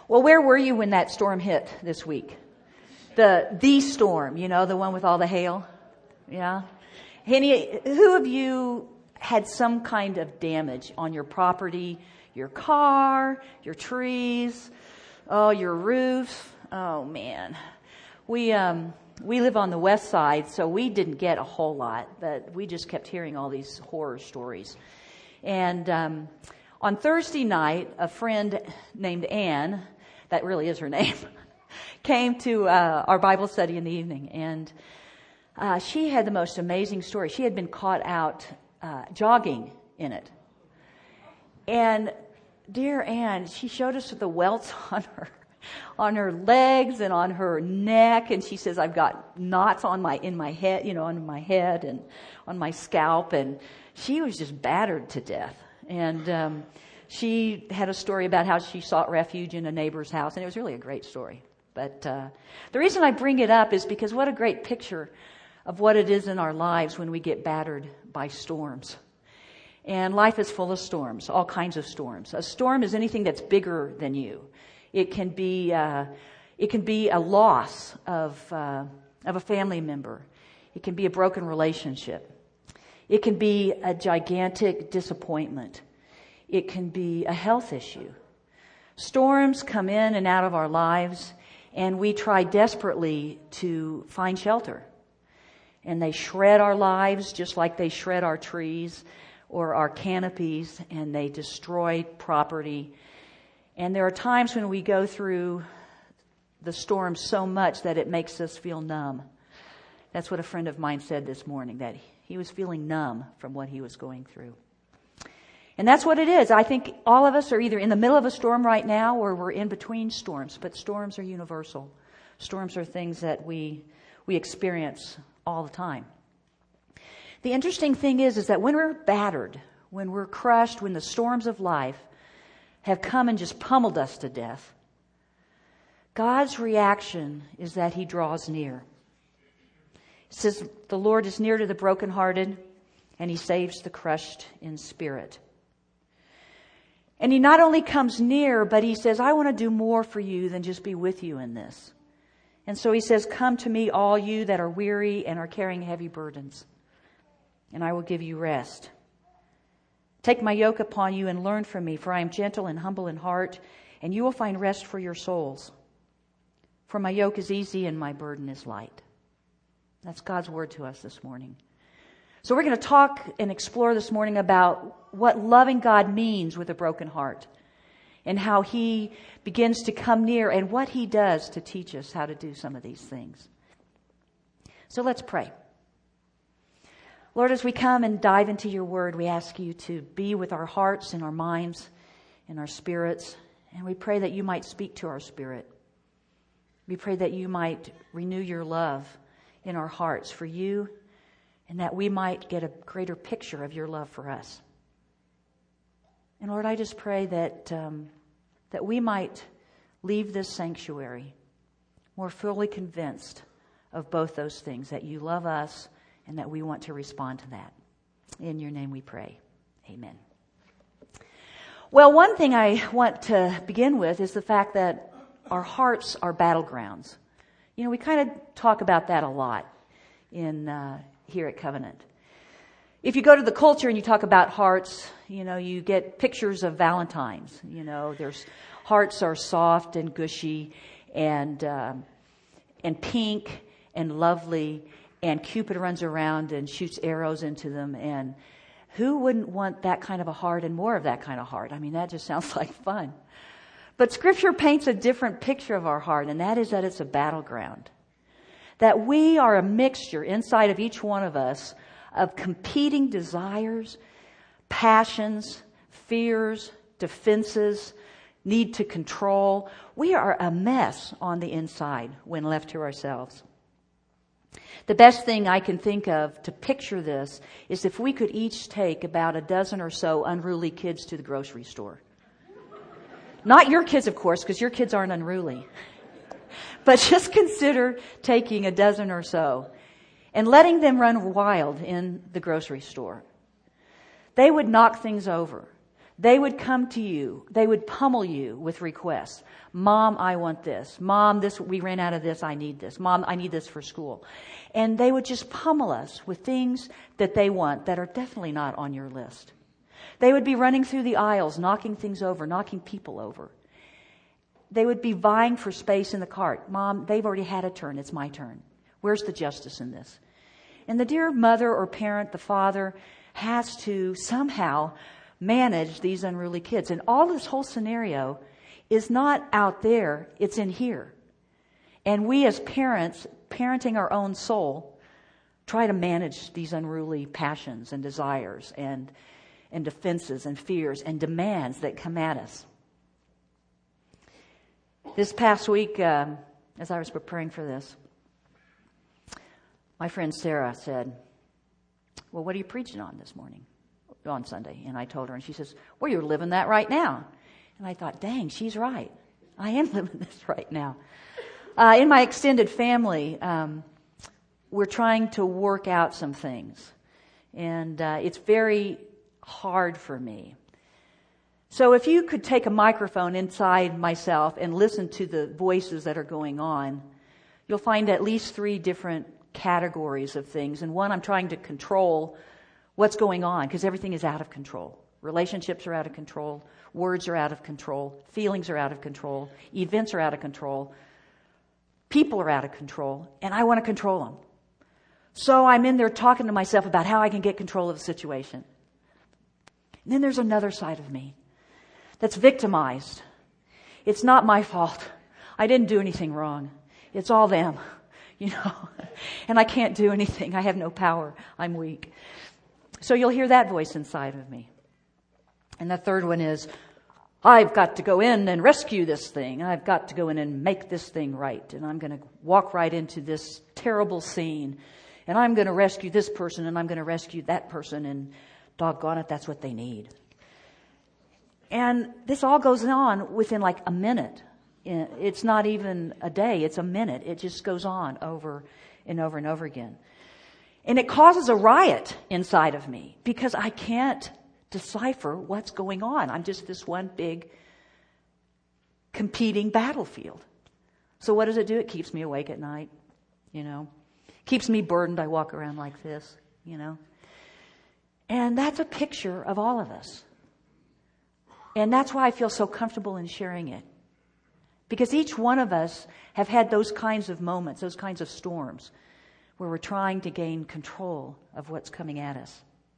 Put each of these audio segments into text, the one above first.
Well, where were you when that storm hit this week? The storm, the one with all the hail? Yeah. Who of you had some kind of damage on your property, your car, your trees, your roof? Oh man. We live on the west side, so we didn't get a whole lot, but we just kept hearing all these horror stories. And on Thursday night, a friend named Ann, that really is her name, came to our Bible study in the evening, and she had the most amazing story. She had been caught out jogging in it. And dear Ann, she showed us the welts on her legs and on her neck, and she says, I've got knots in my head, on my head and on my scalp, and she was just battered to death. And she had a story about how she sought refuge in a neighbor's house, and it was really a great story. But the reason I bring it up is because what a great picture of what it is in our lives when we get battered by storms. And life is full of storms, all kinds of storms. A storm is anything that's bigger than you. It can be a loss of a family member. It can be a broken relationship. It can be a gigantic disappointment. It can be a health issue. Storms come in and out of our lives, and we try desperately to find shelter. And they shred our lives just like they shred our trees or our canopies, and they destroy property. And there are times when we go through the storm so much that it makes us feel numb. That's what a friend of mine said this morning, that he was feeling numb from what he was going through. And that's what it is. I think all of us are either in the middle of a storm right now or we're in between storms. But storms are universal. Storms are things that we experience all the time. The interesting thing is that when we're battered, when we're crushed, when the storms of life have come and just pummeled us to death, God's reaction is that He draws near. It says, the Lord is near to the brokenhearted, and He saves the crushed in spirit. And He not only comes near, but He says, I want to do more for you than just be with you in this. And so He says, come to me, all you that are weary and are carrying heavy burdens, and I will give you rest. Take my yoke upon you and learn from me, for I am gentle and humble in heart, and you will find rest for your souls. For my yoke is easy and my burden is light. That's God's word to us this morning. So we're going to talk and explore this morning about what loving God means with a broken heart, and how He begins to come near and what He does to teach us how to do some of these things. So let's pray. Lord, as we come and dive into your word, we ask you to be with our hearts and our minds and our spirits. And we pray that you might speak to our spirit. We pray that you might renew your love in our hearts for you, and that we might get a greater picture of your love for us. And Lord, I just pray that we might leave this sanctuary more fully convinced of both those things, that you love us and that we want to respond to that. In your name we pray. Amen. Well, one thing I want to begin with is the fact that our hearts are battlegrounds. We kind of talk about that a lot here at Covenant. If you go to the culture and you talk about hearts, you get pictures of Valentine's. There's hearts are soft and gushy and pink and lovely, and Cupid runs around and shoots arrows into them. And who wouldn't want that kind of a heart and more of that kind of heart? I mean, that just sounds like fun. But Scripture paints a different picture of our heart, and that is that it's a battleground. That we are a mixture inside of each one of us of competing desires, passions, fears, defenses, need to control. We are a mess on the inside when left to ourselves. The best thing I can think of to picture this is if we could each take about a dozen or so unruly kids to the grocery store. Not your kids, of course, because your kids aren't unruly. But just consider taking a dozen or so and letting them run wild in the grocery store. They would knock things over. They would come to you. They would pummel you with requests. Mom, I want this. Mom, we ran out of this. I need this. Mom, I need this for school. And they would just pummel us with things that they want that are definitely not on your list. They would be running through the aisles, knocking things over, knocking people over. They would be vying for space in the cart. Mom, they've already had a turn. It's my turn. Where's the justice in this? And the dear mother or parent, the father, has to somehow manage these unruly kids. And all this whole scenario is not out there, it's in here. And we as parents, parenting our own soul, try to manage these unruly passions and desires and defenses and fears and demands that come at us. This past week, as I was preparing for this, my friend Sarah said, well, what are you preaching on this morning? On Sunday. And I told her, and she says, well, you're living that right now. And I thought, dang, she's right. I am living this right now. In my extended family, we're trying to work out some things. And it's very hard for me. So if you could take a microphone inside myself and listen to the voices that are going on, you'll find at least 3 different categories of things. And one, I'm trying to control what's going on, because everything is out of control. Relationships are out of control. Words are out of control. Feelings are out of control. Events are out of control. People are out of control. And I want to control them. So I'm in there talking to myself about how I can get control of the situation. And then there's another side of me that's victimized. It's not my fault. I didn't do anything wrong. It's all them, And I can't do anything. I have no power. I'm weak. So you'll hear that voice inside of me. And the third one is, I've got to go in and rescue this thing. I've got to go in and make this thing right. And I'm going to walk right into this terrible scene. And I'm going to rescue this person, and I'm going to rescue that person. And doggone it, that's what they need. And this all goes on within like a minute. It's not even a day. It's a minute. It just goes on over and over and over again. And it causes a riot inside of me because I can't decipher what's going on. I'm just this one big competing battlefield. So what does it do? It keeps me awake at night, Keeps me burdened. I walk around like this, And that's a picture of all of us. And that's why I feel so comfortable in sharing it. Because each one of us have had those kinds of moments, those kinds of storms, where we're trying to gain control of what's coming at us.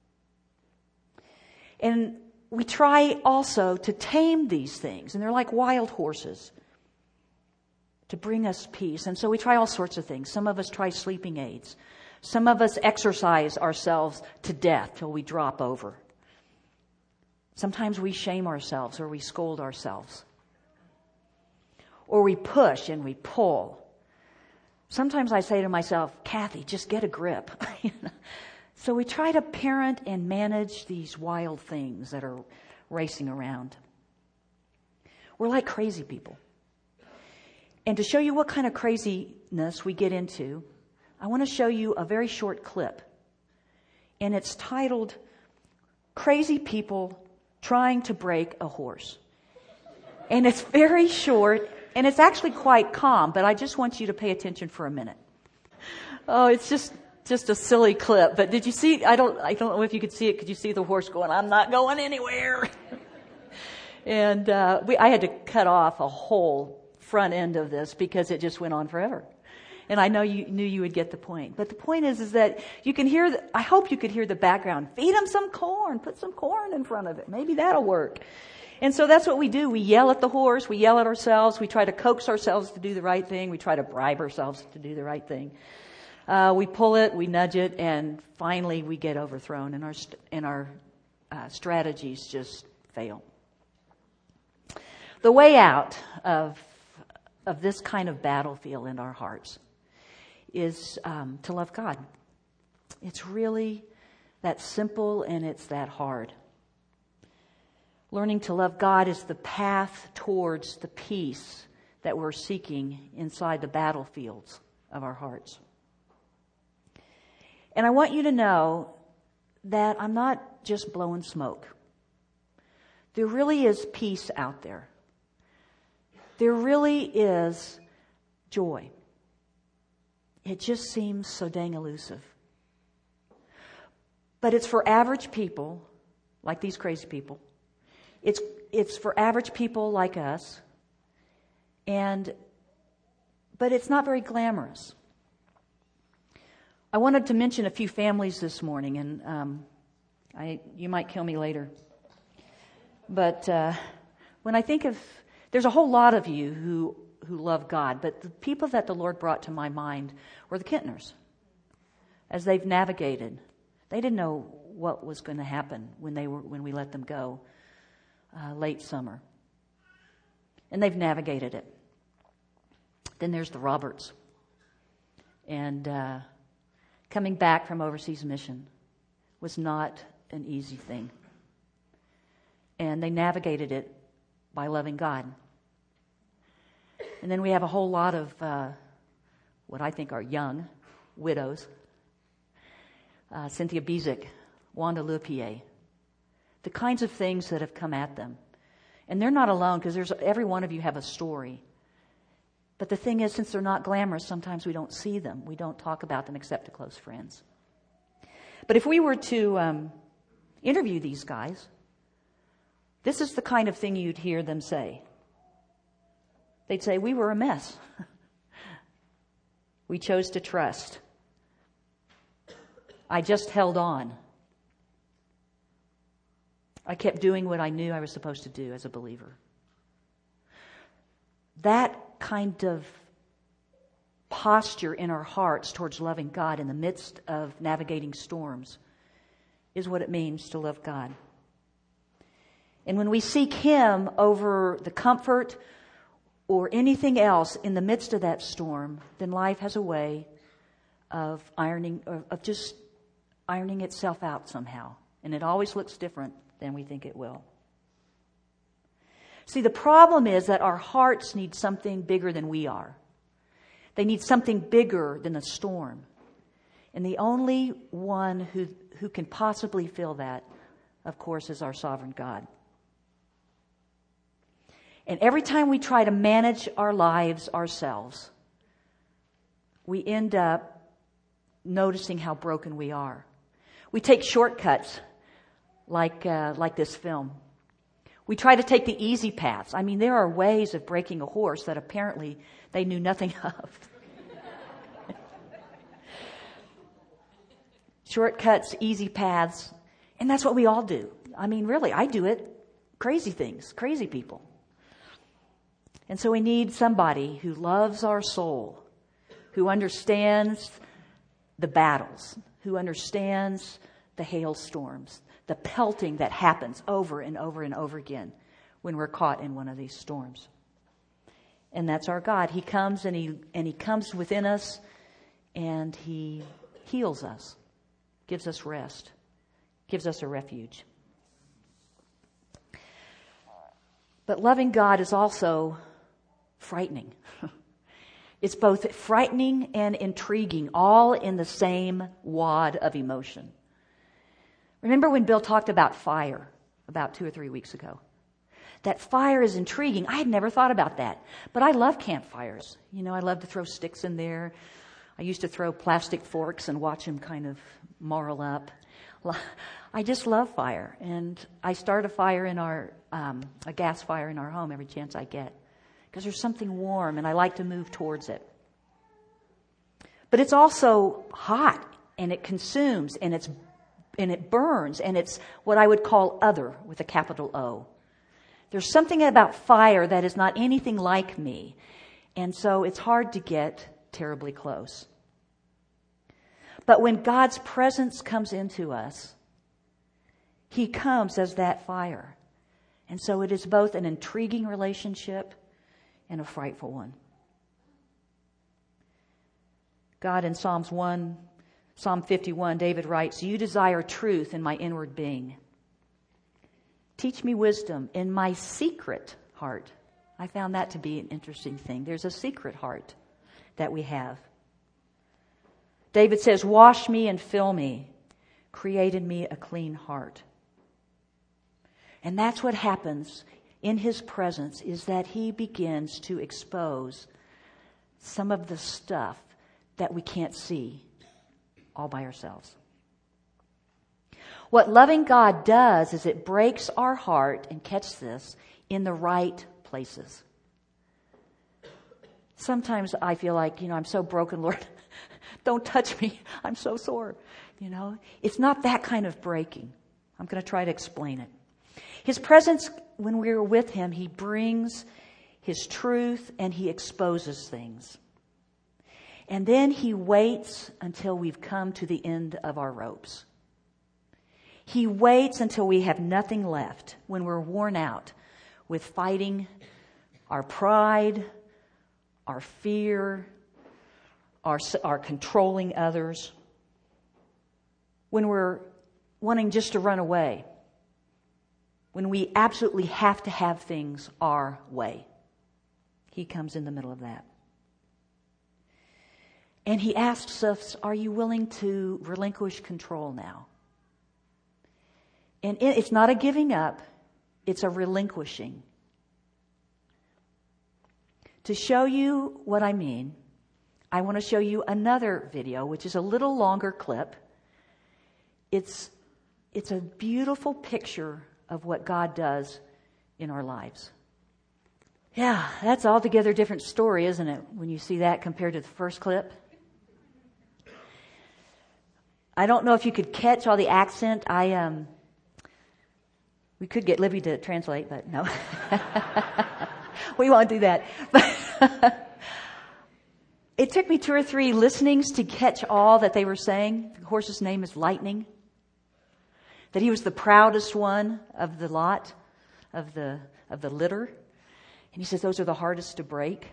And we try also to tame these things, and they're like wild horses, to bring us peace. And so we try all sorts of things. Some of us try sleeping aids. Some of us exercise ourselves to death till we drop over. Sometimes we shame ourselves or we scold ourselves. Or we push and we pull. Sometimes I say to myself, Kathy, just get a grip. So we try to parent and manage these wild things that are racing around. We're like crazy people. And to show you what kind of craziness we get into, I want to show you a very short clip. And it's titled, Crazy People Trying to Break a Horse. And it's very short, and it's actually quite calm, but I just want you to pay attention for a minute. Oh, it's just a silly clip. But did you see, I don't know if you could see it. Could you see the horse going, I'm not going anywhere? And I had to cut off a whole front end of this because it just went on forever. And I know you knew you would get the point. But the point is that you can hear, I hope you could hear the background. Feed them some corn. Put some corn in front of it. Maybe that'll work. And so that's what we do. We yell at the horse. We yell at ourselves. We try to coax ourselves to do the right thing. We try to bribe ourselves to do the right thing. We pull it, we nudge it, and finally we get overthrown, and our strategies just fail. The way out of this kind of battlefield in our hearts is to love God. It's really that simple, and it's that hard. Learning to love God is the path towards the peace that we're seeking inside the battlefields of our hearts. And I want you to know that I'm not just blowing smoke. there really is peace out there. There really is joy. It just seems so dang elusive. But it's for average people, like these crazy people. It's for average people like us. But it's not very glamorous. I wanted to mention a few families this morning, and you might kill me later. But when I think of, there's a whole lot of you who love God, but the people that the Lord brought to my mind were the Kintners. As they've navigated, they didn't know what was going to happen when we let them go late summer, and they've navigated it. Then there's the Roberts, and coming back from overseas mission was not an easy thing, and they navigated it by loving God. And then we have a whole lot of what I think are young widows. Cynthia Bezic, Wanda Lepierre. The kinds of things that have come at them. And they're not alone, because every one of you have a story. But the thing is, since they're not glamorous, sometimes we don't see them. We don't talk about them except to close friends. But if we were to interview these guys, this is the kind of thing you'd hear them say. They'd say, we were a mess. We chose to trust. I just held on. I kept doing what I knew I was supposed to do as a believer. That kind of posture in our hearts towards loving God in the midst of navigating storms is what it means to love God. And when we seek Him over the comfort or anything else in the midst of that storm, then life has a way of just ironing itself out somehow. And it always looks different than we think it will. See, the problem is that our hearts need something bigger than we are. They need something bigger than the storm. And the only one who can possibly fill that, of course, is our sovereign God. And every time we try to manage our lives ourselves, we end up noticing how broken we are. We take shortcuts like this film. We try to take the easy paths. I mean, there are ways of breaking a horse that apparently they knew nothing of. Shortcuts, easy paths, and that's what we all do. I mean, really, I do it. Crazy things, crazy people. And so we need somebody who loves our soul, who understands the battles, who understands the hailstorms, the pelting that happens over and over and over again when we're caught in one of these storms. And that's our God. He comes and he comes within us, and He heals us, gives us rest, gives us a refuge. But loving God is also frightening. It's both frightening and intriguing, all in the same wad of emotion. Remember when Bill talked about fire about 2 or 3 weeks ago? That fire is intriguing. I had never thought about that. But I love campfires. You know, I love to throw sticks in there. I used to throw plastic forks and watch them kind of marl up. I just love fire. And I start a fire in a gas fire in our home every chance I get, because there's something warm and I like to move towards it. But it's also hot, and it consumes, and it burns, and it's what I would call other with a capital O. There's something about fire that is not anything like me, and so it's hard to get terribly close. But when God's presence comes into us, He comes as that fire. And so it is both an intriguing relationship and a frightful one. God in Psalm 51, David writes, "You desire truth in my inward being. Teach me wisdom in my secret heart." I found that to be an interesting thing. There's a secret heart that we have. David says, "Wash me and fill me. Create in me a clean heart." And that's what happens in His presence, is that He begins to expose some of the stuff that we can't see all by ourselves. What loving God does is it breaks our heart, and catch this, in the right places. Sometimes I feel like, I'm so broken, Lord. Don't touch me. I'm so sore. It's not that kind of breaking. I'm going to try to explain it. His presence, when we're with Him, He brings His truth and He exposes things. And then He waits until we've come to the end of our ropes. He waits until we have nothing left, when we're worn out with fighting our pride, our fear, our controlling others, when we're wanting just to run away, when we absolutely have to have things our way. He comes in the middle of that. And He asks us, are you willing to relinquish control now? And it's not a giving up, it's a relinquishing. To show you what I mean, I want to show you another video, which is a little longer clip. It's a beautiful picture of what God does in our lives. Yeah, that's altogether a different story, isn't it, when you see that compared to the first clip? I don't know if you could catch all the accent. We could get Libby to translate, but no. We won't do that. It took me 2 or 3 listenings to catch all that they were saying. The horse's name is Lightning. That he was the proudest one of the lot, of the litter. And he says those are the hardest to break.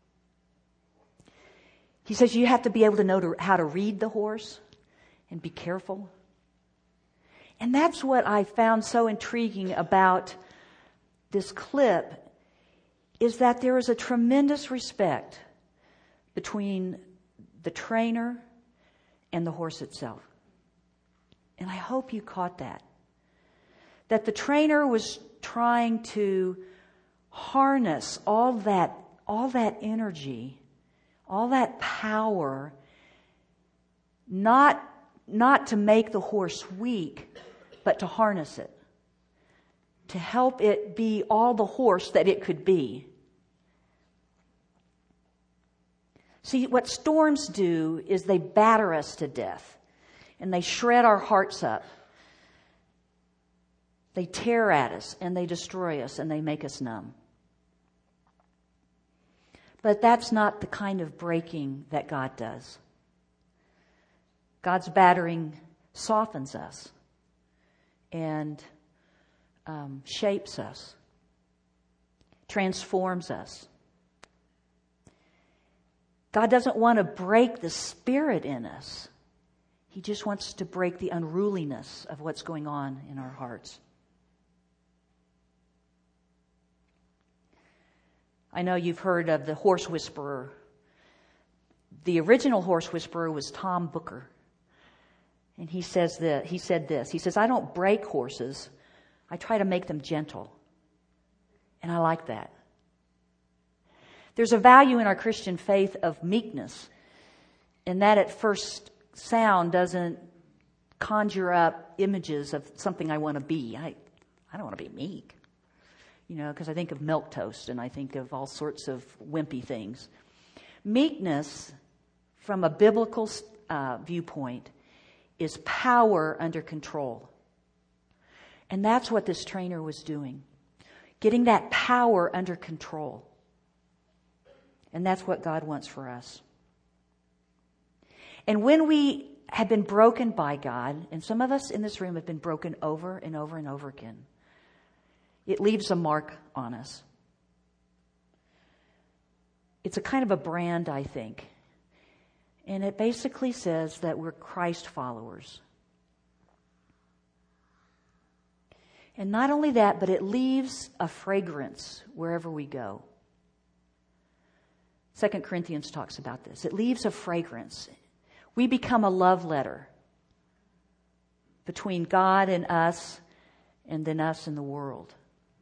He says you have to be able to know how to read the horse and be careful. And that's what I found so intriguing about this clip, is that there is a tremendous respect between the trainer and the horse itself. And I hope you caught that. That the trainer was trying to harness all that energy, all that power, not to make the horse weak, but to harness it, to help it be all the horse that it could be. See, what storms do is they batter us to death, and they shred our hearts up. They tear at us, and they destroy us, and they make us numb. But that's not the kind of breaking that God does. God's battering softens us and shapes us, transforms us. God doesn't want to break the spirit in us. He just wants to break the unruliness of what's going on in our hearts. I know you've heard of the horse whisperer. The original horse whisperer was Tom Booker. And he said this. He says, I don't break horses. I try to make them gentle. And I like that. There's a value in our Christian faith of meekness. And that at first sound doesn't conjure up images of something I want to be. I don't want to be meek. Because I think of milquetoast and I think of all sorts of wimpy things. Meekness, from a biblical viewpoint, is power under control. And that's what this trainer was doing. Getting that power under control. And that's what God wants for us. And when we have been broken by God, and some of us in this room have been broken over and over and over again, it leaves a mark on us. It's a kind of a brand, I think. And it basically says that we're Christ followers. And not only that, but it leaves a fragrance wherever we go. 2 Corinthians talks about this. It leaves a fragrance. We become a love letter between God and us and then us in the world.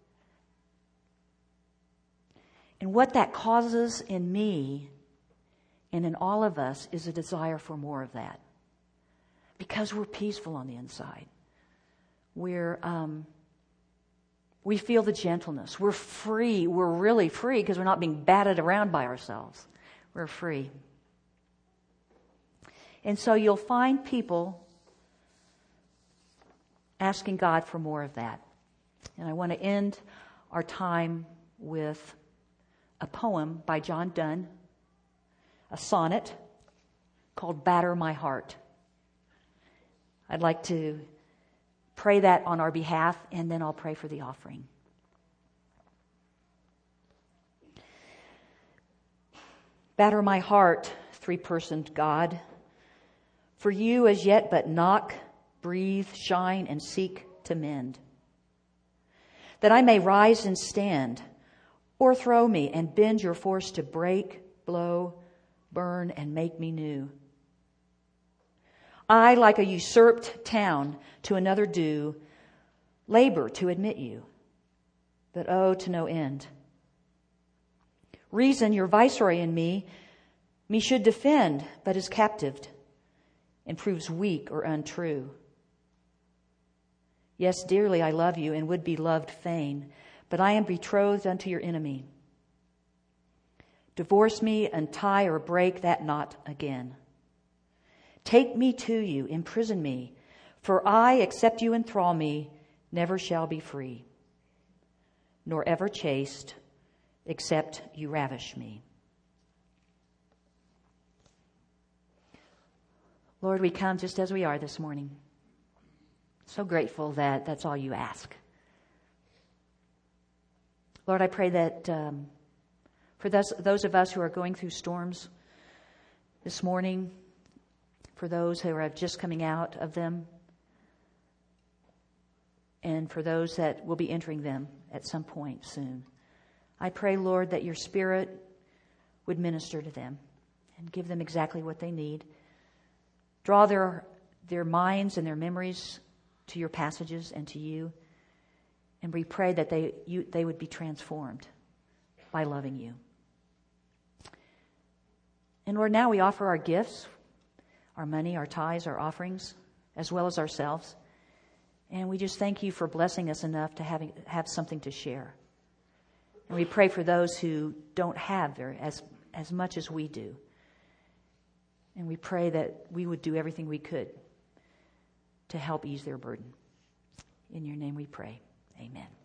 And what that causes in me and in all of us is a desire for more of that. Because we're peaceful on the inside. We feel the gentleness. We're free. We're really free because we're not being batted around by ourselves. We're free. And so you'll find people asking God for more of that. And I want to end our time with a poem by John Donne, a sonnet called Batter My Heart. I'd like to pray that on our behalf, and then I'll pray for the offering. Batter my heart, three-personed God, for you as yet but knock, breathe, shine, and seek to mend. That I may rise and stand, o'erthrow me and bend your force to break, blow, burn, and make me new. I, like a usurped town to another due, labor to admit you, but oh, to no end. Reason, your viceroy in me should defend, but is captived, and proves weak or untrue. Yes, dearly I love you, and would be loved fain, but I am betrothed unto your enemy. Divorce me, untie or break that knot again. Take me to you, imprison me, for I, except you enthrall me, never shall be free, nor ever chaste, except you ravish me. Lord, we come just as we are this morning. So grateful that that's all you ask. Lord, I pray that for those of us who are going through storms this morning, for those who are just coming out of them, and for those that will be entering them at some point soon, I pray, Lord, that your Spirit would minister to them and give them exactly what they need. Draw their minds and their memories to your passages and to you. And we pray that they would be transformed by loving you. And Lord, now we offer our gifts, our money, our tithes, our offerings, as well as ourselves. And we just thank you for blessing us enough to have something to share. And we pray for those who don't have as much as we do. And we pray that we would do everything we could to help ease their burden. In your name we pray. Amen.